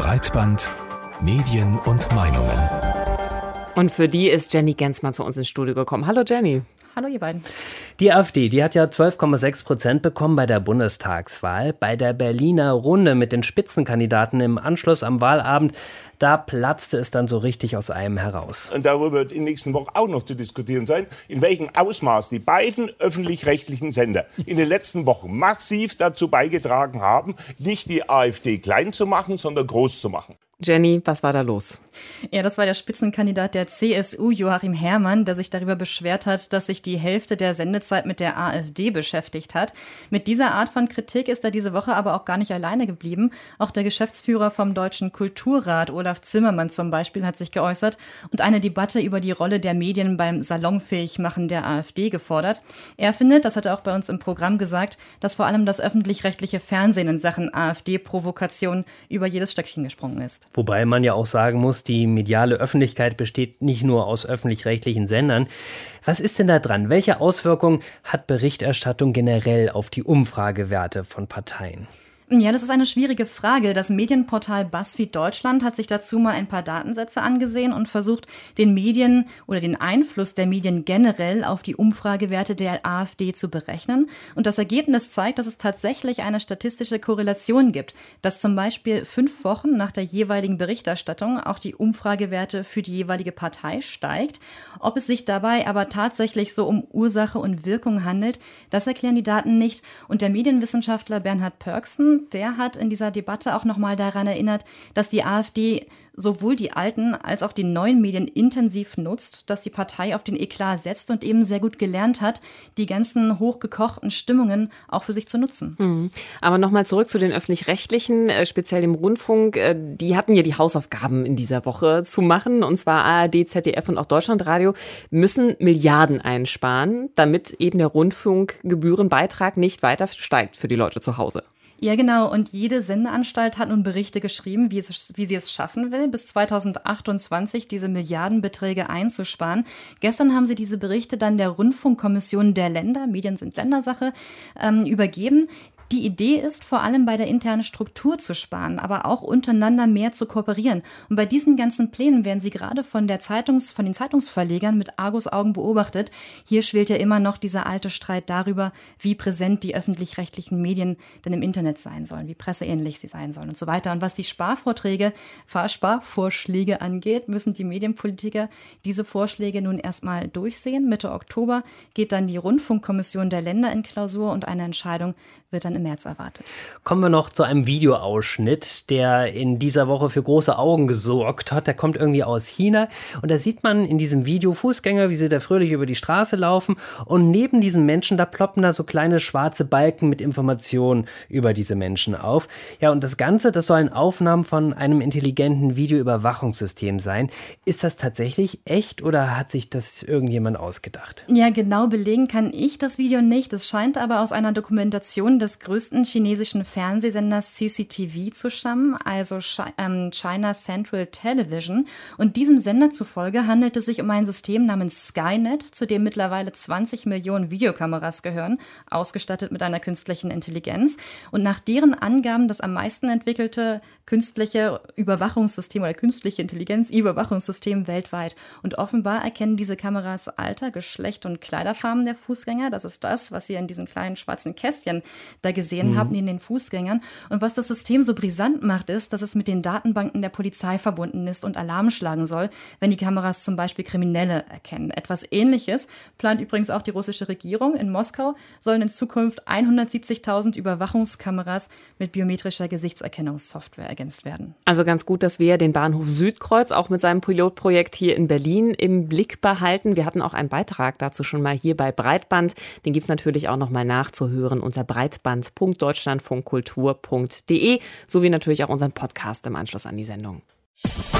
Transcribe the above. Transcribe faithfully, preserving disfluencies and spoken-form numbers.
Breitband Medien und Meinungen. Und für die ist Jenny Gensmer zu uns ins Studio gekommen. Hallo Jenny. Hallo ihr beiden. Die AfD, die hat ja zwölf Komma sechs Prozent bekommen bei der Bundestagswahl. Bei der Berliner Runde mit den Spitzenkandidaten im Anschluss am Wahlabend, da platzte es dann so richtig aus einem heraus. Und darüber wird in der nächsten Woche auch noch zu diskutieren sein, in welchem Ausmaß die beiden öffentlich-rechtlichen Sender in den letzten Wochen massiv dazu beigetragen haben, nicht die AfD klein zu machen, sondern groß zu machen. Jenny, was war da los? Ja, das war der Spitzenkandidat der C S U, Joachim Herrmann, der sich darüber beschwert hat, dass sich die Hälfte der Sendezeit mit der AfD beschäftigt hat. Mit dieser Art von Kritik ist er diese Woche aber auch gar nicht alleine geblieben. Auch der Geschäftsführer vom Deutschen Kulturrat, Olaf Zimmermann zum Beispiel, hat sich geäußert und eine Debatte über die Rolle der Medien beim Salonfähigmachen der AfD gefordert. Er findet, das hat er auch bei uns im Programm gesagt, dass vor allem das öffentlich-rechtliche Fernsehen in Sachen AfD-Provokation über jedes Stöckchen gesprungen ist. Wobei man ja auch sagen muss, die mediale Öffentlichkeit besteht nicht nur aus öffentlich-rechtlichen Sendern. Was ist denn da dran? Welche Auswirkungen hat Berichterstattung generell auf die Umfragewerte von Parteien? Ja, das ist eine schwierige Frage. Das Medienportal BuzzFeed Deutschland hat sich dazu mal ein paar Datensätze angesehen und versucht, den Medien oder den Einfluss der Medien generell auf die Umfragewerte der AfD zu berechnen. Und das Ergebnis zeigt, dass es tatsächlich eine statistische Korrelation gibt, dass zum Beispiel fünf Wochen nach der jeweiligen Berichterstattung auch die Umfragewerte für die jeweilige Partei steigt. Ob es sich dabei aber tatsächlich so um Ursache und Wirkung handelt, das erklären die Daten nicht. Und der Medienwissenschaftler Bernhard Pörksen, der hat in dieser Debatte auch nochmal daran erinnert, dass die AfD sowohl die alten als auch die neuen Medien intensiv nutzt, dass die Partei auf den Eklat setzt und eben sehr gut gelernt hat, die ganzen hochgekochten Stimmungen auch für sich zu nutzen. Mhm. Aber nochmal zurück zu den Öffentlich-Rechtlichen, äh, speziell dem Rundfunk. Äh, die hatten ja die Hausaufgaben in dieser Woche zu machen, und zwar A R D, Z D F und auch Deutschlandradio müssen Milliarden einsparen, damit eben der Rundfunkgebührenbeitrag nicht weiter steigt für die Leute zu Hause. Ja, genau. Und jede Sendeanstalt hat nun Berichte geschrieben, wie, es, wie sie es schaffen will, bis zweitausendachtundzwanzig diese Milliardenbeträge einzusparen. Gestern haben sie diese Berichte dann der Rundfunkkommission der Länder, Medien sind Ländersache, ähm, übergeben. Die Idee ist, vor allem bei der internen Struktur zu sparen, aber auch untereinander mehr zu kooperieren. Und bei diesen ganzen Plänen werden sie gerade von der Zeitungs-, von den Zeitungsverlegern mit Argusaugen beobachtet. Hier schwelt ja immer noch dieser alte Streit darüber, wie präsent die öffentlich-rechtlichen Medien denn im Internet sein sollen, wie presseähnlich sie sein sollen und so weiter. Und was die Sparvorträge, Sparvorschläge angeht, müssen die Medienpolitiker diese Vorschläge nun erstmal durchsehen. Mitte Oktober geht dann die Rundfunkkommission der Länder in Klausur und eine Entscheidung wird dann im März erwartet. Kommen wir noch zu einem Videoausschnitt, der in dieser Woche für große Augen gesorgt hat. Der kommt irgendwie aus China und da sieht man in diesem Video Fußgänger, wie sie da fröhlich über die Straße laufen, und neben diesen Menschen, da ploppen da so kleine schwarze Balken mit Informationen über diese Menschen auf. Ja, und das Ganze, das sollen Aufnahmen von einem intelligenten Videoüberwachungssystem sein. Ist das tatsächlich echt oder hat sich das irgendjemand ausgedacht? Ja, genau belegen kann ich das Video nicht. Es scheint aber aus einer Dokumentation des größten chinesischen Fernsehsenders C C T V zu stammen, also China Central Television. Und diesem Sender zufolge handelt es sich um ein System namens Skynet, zu dem mittlerweile zwanzig Millionen Videokameras gehören, ausgestattet mit einer künstlichen Intelligenz. Und nach deren Angaben das am meisten entwickelte künstliche Überwachungssystem oder künstliche Intelligenz-Überwachungssystem weltweit. Und offenbar erkennen diese Kameras Alter, Geschlecht und Kleiderfarben der Fußgänger. Das ist das, was ihr in diesen kleinen schwarzen Kästchen da gesehen mhm. habt, in den Fußgängern. Und was das System so brisant macht, ist, dass es mit den Datenbanken der Polizei verbunden ist und Alarm schlagen soll, wenn die Kameras zum Beispiel Kriminelle erkennen. Etwas Ähnliches plant übrigens auch die russische Regierung. In Moskau sollen in Zukunft hundertsiebzigtausend Überwachungskameras mit biometrischer Gesichtserkennungssoftware ergänzt werden. Also ganz gut, dass wir den Bahnhof Südkreuz auch mit seinem Pilotprojekt hier in Berlin im Blick behalten. Wir hatten auch einen Beitrag dazu schon mal hier bei Breitband. Den gibt es natürlich auch noch mal nachzuhören unter breitband punkt deutschlandfunkkultur punkt de sowie natürlich auch unseren Podcast im Anschluss an die Sendung.